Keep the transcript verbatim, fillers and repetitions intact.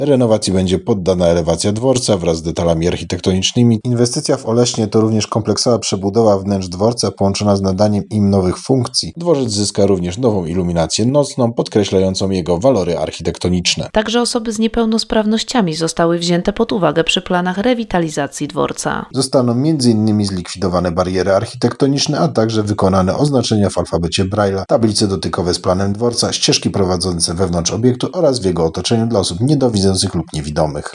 Renowacji będzie poddana elewacja dworca wraz z detalami architektonicznymi. Inwestycja w Oleśnie to również kompleksowa przebudowa wnętrz dworca połączona z nadaniem im nowych funkcji. Dworzec zyska również nową iluminację nocną, podkreślającą jego walory architektoniczne. Także osoby z niepełnosprawnościami zostały wzięte pod uwagę przy planach rewitalizacji dworca. Zostaną między innymi zlikwidowane bariery architektoniczne, a także wykonane oznaczenia w alfabecie Braille'a, tablice dotykowe z planem dworca, ścieżki prowadzące wewnątrz obiektu oraz w jego otoczeniu dla osób niedowidzących lub niewidomych.